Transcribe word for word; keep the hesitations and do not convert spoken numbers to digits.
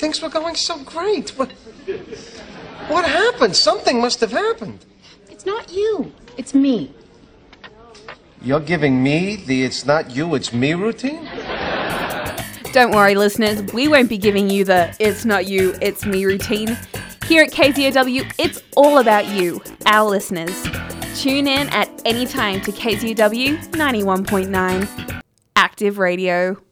Things were going so great. What, what happened? Something must have happened. It's not you. It's me. You're giving me the it's not you, it's me routine? Don't worry, listeners. We won't be giving you the it's not you, it's me routine. Here at K Z O W, it's all about you, our listeners. Tune in at any time to K Z O W ninety-one point nine Active Radio.